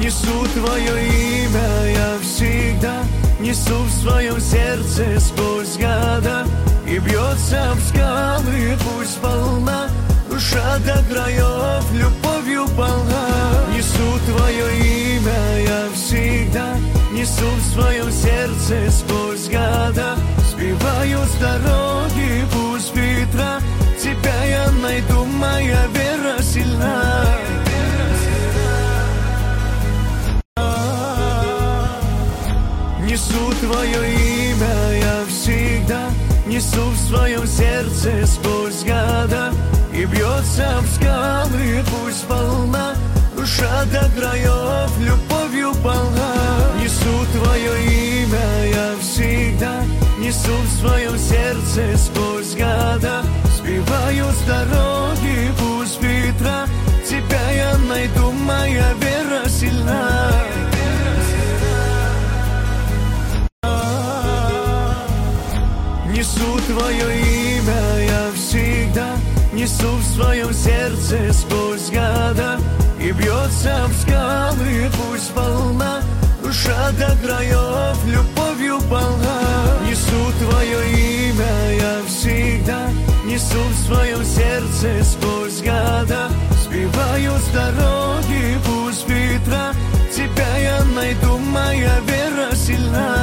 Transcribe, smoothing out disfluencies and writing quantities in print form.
Несу твое имя я всегда, несу в своем сердце сквозь года. И бьется в скалы пусть волна, душа до краев любовью полна. Несу твое имя я всегда, несу в своем сердце сквозь года. Сбиваю с дороги пусть ветра, тебя я найду, моя вера сильна. Несу твое имя я всегда, несу в своем сердце сквозь года. И бьется в скалы пусть волна, душа до краев любовью полна. Несу твое имя я всегда, несу в своем сердце сквозь года. Сбиваю с дороги пусть ветра, тебя я найду, моя вера сильна. Несу твое имя я всегда, несу в своем сердце сквозь года. И бьется в скалы пусть волна, душа до краев любовью полна. Несу твое имя я всегда, несу в своем сердце сквозь года. Сбиваю с дороги пусть ветра, тебя я найду, моя вера сильна.